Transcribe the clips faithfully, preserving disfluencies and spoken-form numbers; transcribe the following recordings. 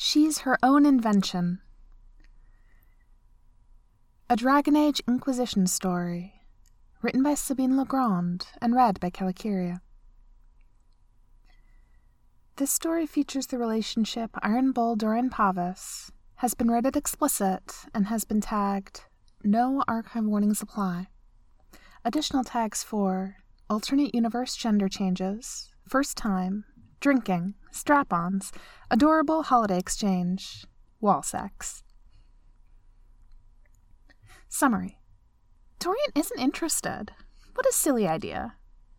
She's her own invention. A Dragon Age Inquisition story, written by Sabine Legrand and read by Calicuria. This story features the relationship Iron Bull Dorian Pavus, has been rated explicit, and has been tagged No Archive Warnings Apply. Additional tags for alternate universe gender changes, first time, drinking, strap-ons, adorable holiday exchange, wall sex. Summary. Dorian isn't interested. What a silly idea.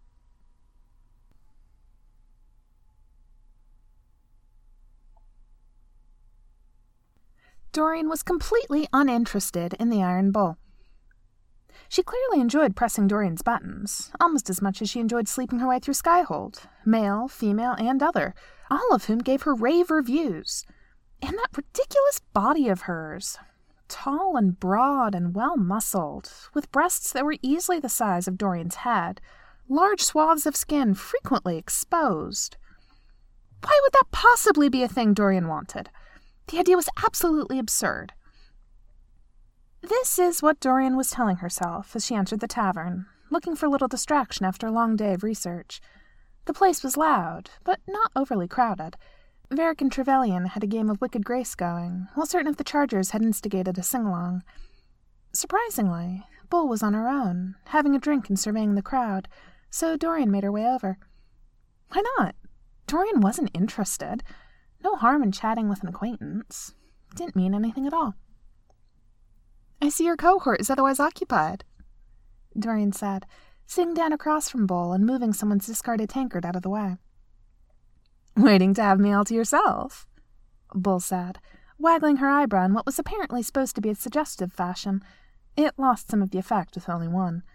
Dorian was completely uninterested in the Iron Bull. She clearly enjoyed pressing Dorian's buttons, almost as much as she enjoyed sleeping her way through Skyhold, male, female, and other, all of whom gave her rave reviews. And that ridiculous body of hers, tall and broad and well-muscled, with breasts that were easily the size of Dorian's head, large swaths of skin frequently exposed. Why would that possibly be a thing Dorian wanted? The idea was absolutely absurd. This is what Dorian was telling herself as she entered the tavern, looking for a little distraction after a long day of research. The place was loud, but not overly crowded. Varric and Trevelyan had a game of Wicked Grace going, while certain of the Chargers had instigated a sing-along. Surprisingly, Bull was on her own, having a drink and surveying the crowd, so Dorian made her way over. Why not? Dorian wasn't interested. No harm in chatting with an acquaintance. It didn't mean anything at all. "I see your cohort is otherwise occupied," Dorian said, sitting down across from Bull and moving someone's discarded tankard out of the way. "Waiting to have me all to yourself?" Bull said, waggling her eyebrow in what was apparently supposed to be a suggestive fashion. It lost some of the effect with only one.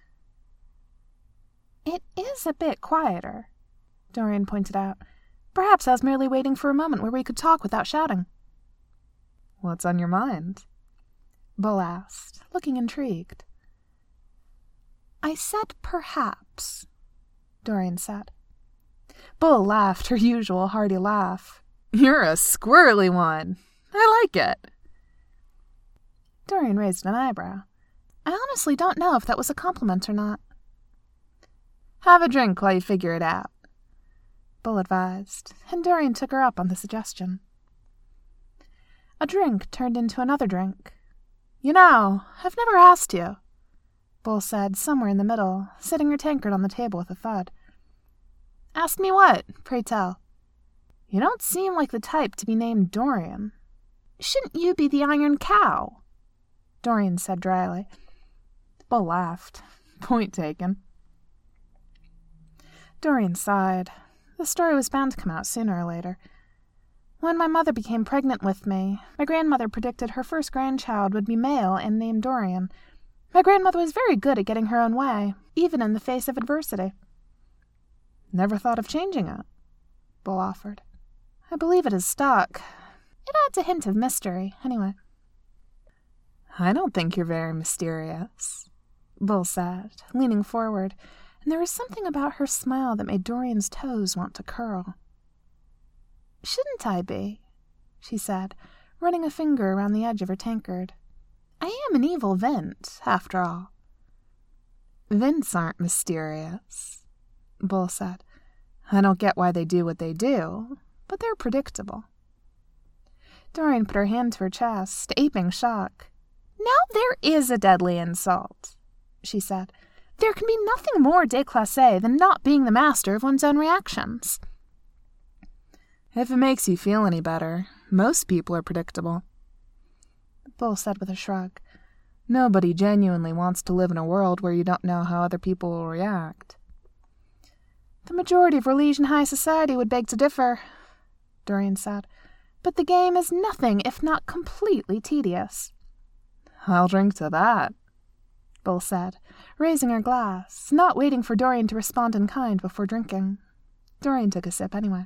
"It is a bit quieter," Dorian pointed out. "Perhaps I was merely waiting for a moment where we could talk without shouting." "What's on your mind?" Bull asked, looking intrigued. "I said perhaps," Dorian said. Bull laughed her usual hearty laugh. "You're a squirrely one. I like it." Dorian raised an eyebrow. "I honestly don't know if that was a compliment or not." "Have a drink while you figure it out," Bull advised, and Dorian took her up on the suggestion. A drink turned into another drink. "You know, I've never asked you," Bull said somewhere in the middle, setting her tankard on the table with a thud. "Ask me what, pray tell?" "You don't seem like the type to be named Dorian." "Shouldn't you be the Iron Cow?" Dorian said dryly. Bull laughed. "Point taken." Dorian sighed. The story was bound to come out sooner or later. When my mother became pregnant with me, my grandmother predicted her first grandchild would be male and named Dorian. My grandmother was very good at getting her own way, even in the face of adversity. "Never thought of changing it," Bull offered. "I believe it is stuck. It adds a hint of mystery, anyway." "I don't think you're very mysterious," Bull said, leaning forward, and there was something about her smile that made Dorian's toes want to curl. "Shouldn't I be?" she said, running a finger around the edge of her tankard. "I am an evil Vint, after all." "Vints aren't mysterious," Bull said. "I don't get why they do what they do, but they're predictable." Dorian put her hand to her chest, aping shock. "Now there is a deadly insult," she said. "There can be nothing more déclassé than not being the master of one's own reactions." "If it makes you feel any better, most people are predictable," Bull said with a shrug. "Nobody genuinely wants to live in a world where you don't know how other people will react." "The majority of R'lysian high society would beg to differ," Dorian said. "But the game is nothing if not completely tedious." "I'll drink to that," Bull said, raising her glass, not waiting for Dorian to respond in kind before drinking. Dorian took a sip anyway.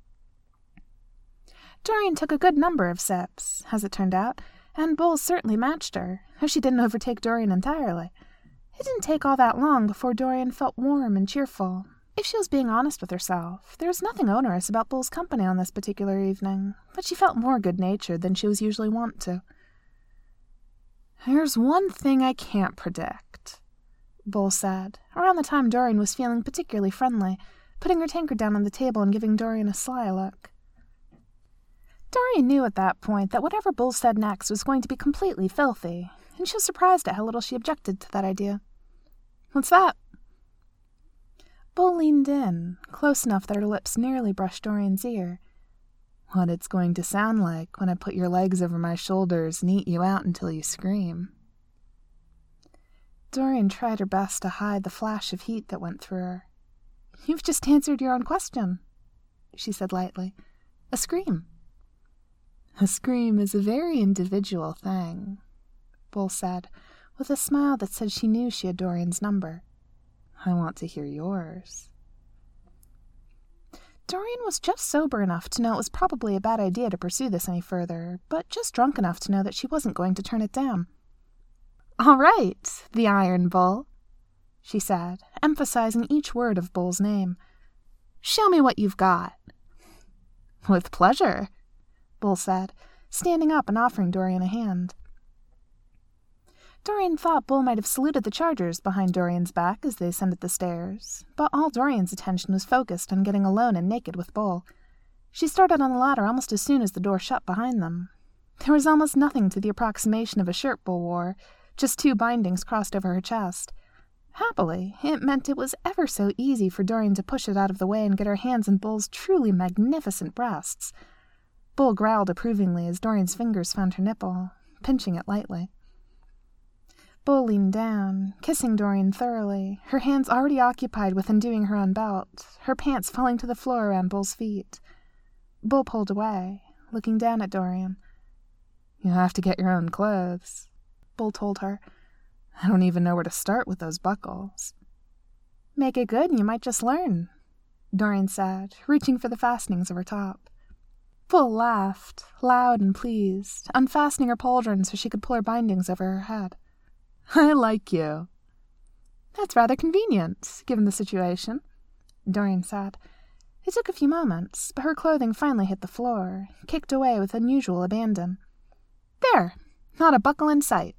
Dorian took a good number of sips, as it turned out, and Bull certainly matched her, if she didn't overtake Dorian entirely. It didn't take all that long before Dorian felt warm and cheerful, If she was being honest with herself, there was nothing onerous about Bull's company on this particular evening, but she felt more good-natured than she was usually wont to. "There's one thing I can't predict," Bull said, around the time Dorian was feeling particularly friendly, putting her tankard down on the table and giving Dorian a sly look. Dorian knew at that point that whatever Bull said next was going to be completely filthy, and she was surprised at how little she objected to that idea. "What's that?" Bull leaned in, close enough that her lips nearly brushed Dorian's ear. "What it's going to sound like when I put your legs over my shoulders and eat you out until you scream." Dorian tried her best to hide the flash of heat that went through her. "You've just answered your own question," she said lightly. "A scream." "A scream is a very individual thing," Bull said, with a smile that said she knew she had Dorian's number. "I want to hear yours." Dorian was just sober enough to know it was probably a bad idea to pursue this any further, but just drunk enough to know that she wasn't going to turn it down. "All right, the Iron Bull," she said, emphasizing each word of Bull's name. "Show me what you've got." "With pleasure," Bull said, standing up and offering Dorian a hand. Dorian thought Bull might have saluted the chargers behind Dorian's back as they ascended the stairs, but all Dorian's attention was focused on getting alone and naked with Bull. She started on the ladder almost as soon as the door shut behind them. There was almost nothing to the approximation of a shirt Bull wore, just two bindings crossed over her chest. Happily, it meant it was ever so easy for Dorian to push it out of the way and get her hands on Bull's truly magnificent breasts. Bull growled approvingly as Dorian's fingers found her nipple, pinching it lightly. Bull leaned down, kissing Dorian thoroughly, her hands already occupied with undoing her own belt, her pants falling to the floor around Bull's feet. Bull pulled away, looking down at Dorian. "You'll have to get your own clothes," Bull told her. "I don't even know where to start with those buckles." "Make it good and you might just learn," Dorian said, reaching for the fastenings of her top. Bull laughed, loud and pleased, unfastening her pauldron so she could pull her bindings over her head. "I like you." "That's rather convenient, given the situation," Dorian said. It took a few moments, but her clothing finally hit the floor, kicked away with unusual abandon. "There! Not a buckle in sight."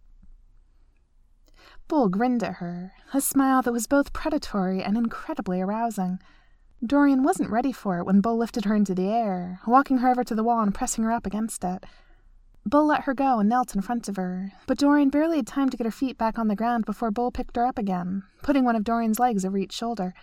Bull grinned at her, a smile that was both predatory and incredibly arousing. Dorian wasn't ready for it when Bull lifted her into the air, walking her over to the wall and pressing her up against it. Bull let her go and knelt in front of her, but Dorian barely had time to get her feet back on the ground before Bull picked her up again, putting one of Dorian's legs over each shoulder.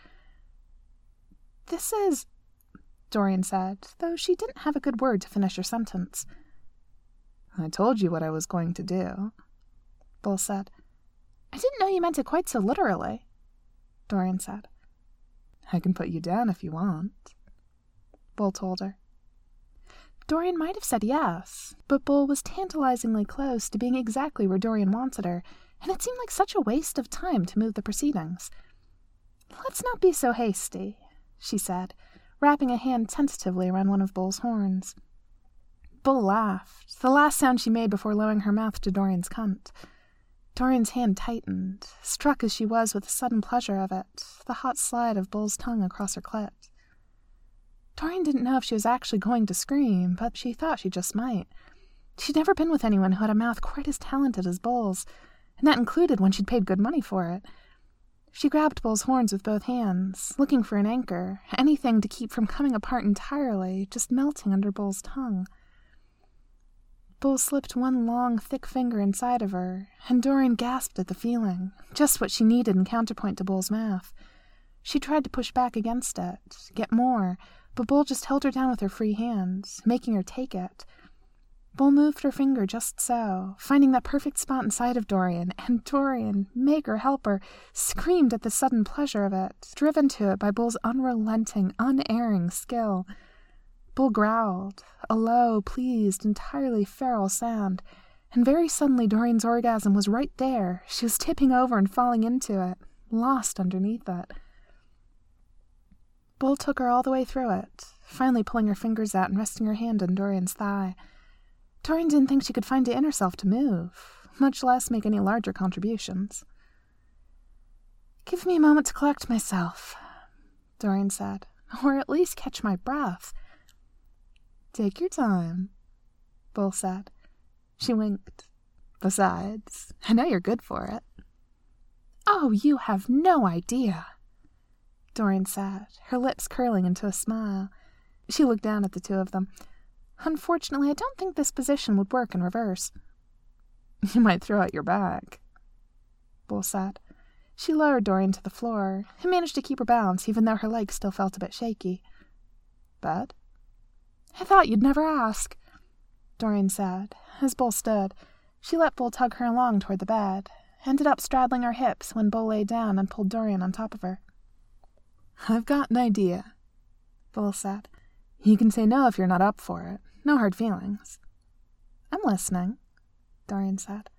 "This is," Dorian said, though she didn't have a good word to finish her sentence. "I told you what I was going to do," Bull said. "I didn't know you meant it quite so literally," Dorian said. "I can put you down if you want," Bull told her. Dorian might have said yes, but Bull was tantalizingly close to being exactly where Dorian wanted her, and it seemed like such a waste of time to move the proceedings. "Let's not be so hasty," she said, wrapping a hand tentatively around one of Bull's horns. Bull laughed, the last sound she made before lowering her mouth to Dorian's cunt. Dorian's hand tightened, struck as she was with the sudden pleasure of it, the hot slide of Bull's tongue across her clit. Dorian didn't know if she was actually going to scream, but she thought she just might. She'd never been with anyone who had a mouth quite as talented as Bull's, and that included when she'd paid good money for it. She grabbed Bull's horns with both hands, looking for an anchor, anything to keep from coming apart entirely, just melting under Bull's tongue. Bull slipped one long, thick finger inside of her, and Dorian gasped at the feeling, just what she needed in counterpoint to Bull's mouth. She tried to push back against it, get more, but Bull just held her down with her free hands, making her take it. Bull moved her finger just so, finding that perfect spot inside of Dorian, and Dorian, maker helper, screamed at the sudden pleasure of it, driven to it by Bull's unrelenting, unerring skill. Bull growled, a low, pleased, entirely feral sound, and very suddenly Dorian's orgasm was right there. She was tipping over and falling into it, lost underneath it. Bull took her all the way through it, finally pulling her fingers out and resting her hand on Dorian's thigh. Dorian didn't think she could find it in herself to move, much less make any larger contributions. "Give me a moment to collect myself," Dorian said, "or at least catch my breath." "Take your time," Bull said. She winked. "Besides, I know you're good for it." "Oh, you have no idea," Dorian said, her lips curling into a smile. She looked down at the two of them. "Unfortunately, I don't think this position would work in reverse." "You might throw out your back," Bull said. She lowered Dorian to the floor, and managed to keep her balance even though her legs still felt a bit shaky. "Bed?" "I thought you'd never ask," Dorian said. As Bull stood, she let Bull tug her along toward the bed, ended up straddling her hips when Bull lay down and pulled Dorian on top of her. "I've got an idea," Bull said. "You can say no if you're not up for it. No hard feelings." "I'm listening," Dorian said.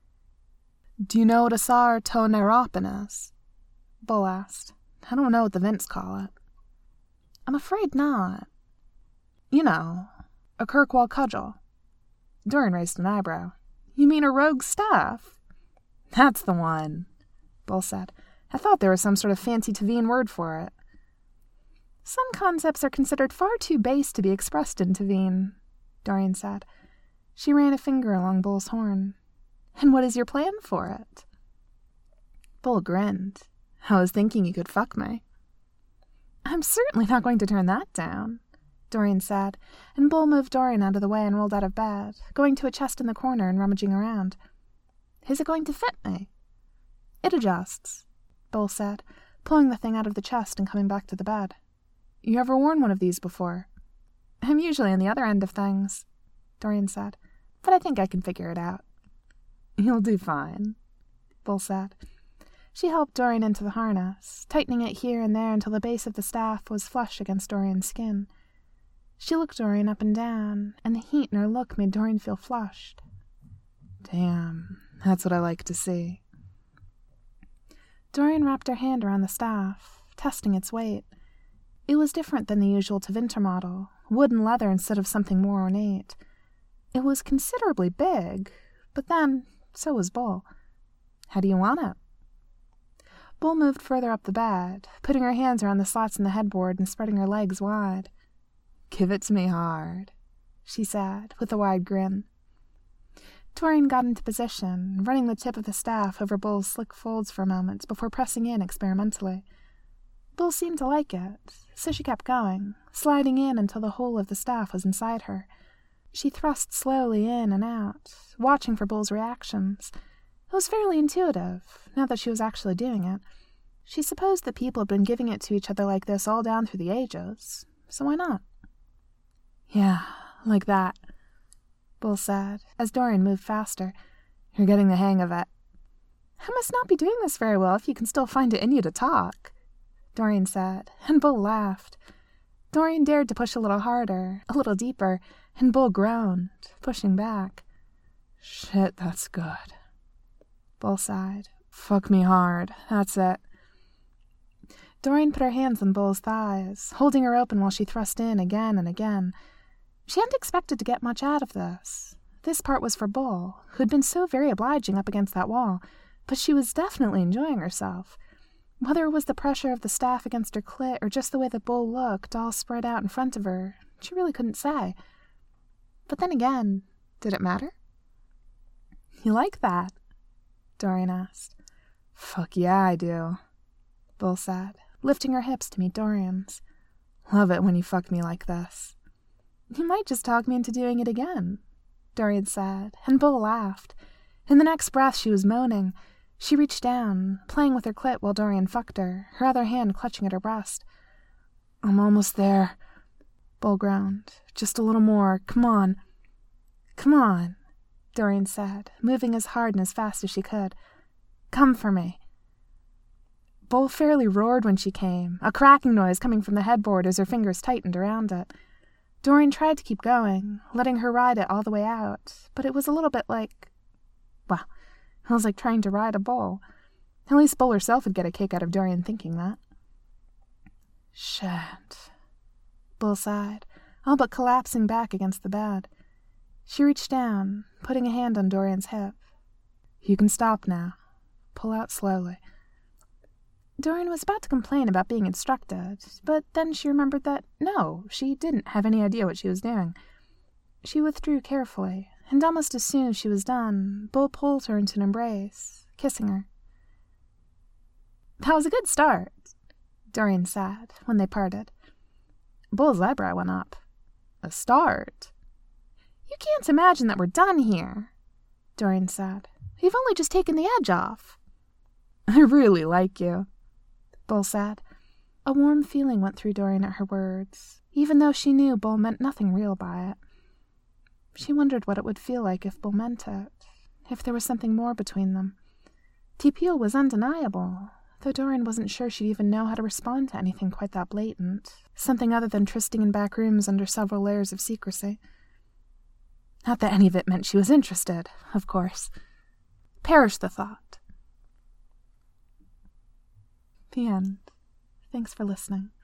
"Do you know what a sar to neuropin is?" Bull asked. "I don't know what the Vints call it." "I'm afraid not." "You know, a Kirkwall cudgel." Dorian raised an eyebrow. "You mean a rogue staff?" "That's the one," Bull said. "I thought there was some sort of fancy Tavine word for it." "Some concepts are considered far too base to be expressed in Tavine," Dorian said. She ran a finger along Bull's horn. "And what is your plan for it?" Bull grinned. "I was thinking you could fuck me." "I'm certainly not going to turn that down," Dorian said, and Bull moved Dorian out of the way and rolled out of bed, going to a chest in the corner and rummaging around. "Is it going to fit me?" "It adjusts," Bull said, pulling the thing out of the chest and coming back to the bed. "You ever worn one of these before?" "I'm usually on the other end of things," Dorian said, "but I think I can figure it out." "You'll do fine," Bull said. She helped Dorian into the harness, tightening it here and there until the base of the staff was flush against Dorian's skin. She looked Dorian up and down, and the heat in her look made Dorian feel flushed. "Damn, that's what I like to see." Dorian wrapped her hand around the staff, testing its weight. It was different than the usual Tevinter model, wood and leather instead of something more ornate. It was considerably big, but then, so was Bull. "How do you want it?" Bull moved further up the bed, putting her hands around the slots in the headboard and spreading her legs wide. "Give it to me hard," she said, with a wide grin. Dorian got into position, running the tip of the staff over Bull's slick folds for a moment before pressing in experimentally. Bull seemed to like it, so she kept going, sliding in until the whole of the staff was inside her. She thrust slowly in and out, watching for Bull's reactions. It was fairly intuitive, now that she was actually doing it. She supposed that people had been giving it to each other like this all down through the ages, so why not? "Yeah, like that," Bull said, as Dorian moved faster. "You're getting the hang of it." "I must not be doing this very well if you can still find it in you to talk," Dorian said, and Bull laughed. Dorian dared to push a little harder, a little deeper, and Bull groaned, pushing back. "Shit, that's good." Bull sighed. "Fuck me hard, that's it." Dorian put her hands on Bull's thighs, holding her open while she thrust in again and again. She hadn't expected to get much out of this. This part was for Bull, who'd been so very obliging up against that wall, but she was definitely enjoying herself. Whether it was the pressure of the staff against her clit or just the way that Bull looked, all spread out in front of her, she really couldn't say. But then again, did it matter? "You like that?" Dorian asked. "Fuck yeah, I do," Bull said, lifting her hips to meet Dorian's. "Love it when you fuck me like this." "You might just talk me into doing it again," Dorian said, and Bull laughed. In the next breath she was moaning. She reached down, playing with her clit while Dorian fucked her, her other hand clutching at her breast. "I'm almost there," Bull groaned. "Just a little more. Come on." "Come on," Dorian said, moving as hard and as fast as she could. "Come for me." Bull fairly roared when she came, a cracking noise coming from the headboard as her fingers tightened around it. Dorian tried to keep going, letting her ride it all the way out, but it was a little bit like... well, it was like trying to ride a bull. At least Bull herself would get a kick out of Dorian thinking that. "Shit," Bull sighed, all but collapsing back against the bed. She reached down, putting a hand on Dorian's hip. "You can stop now. Pull out slowly." Doreen was about to complain about being instructed, but then she remembered that, no, she didn't have any idea what she was doing. She withdrew carefully, and almost as soon as she was done, Bull pulled her into an embrace, kissing her. "That was a good start," Doreen said, when they parted. Bull's eyebrow went up. "A start?" "You can't imagine that we're done here," Doreen said. "We've only just taken the edge off." "I really like you," Bull said. A warm feeling went through Doreen at her words, even though she knew Bull meant nothing real by it. She wondered what it would feel like if Bull meant it, if there was something more between them. The appeal was undeniable, though Doreen wasn't sure she'd even know how to respond to anything quite that blatant, something other than trysting in back rooms under several layers of secrecy. Not that any of it meant she was interested, of course. Perish the thought. The end. Thanks for listening.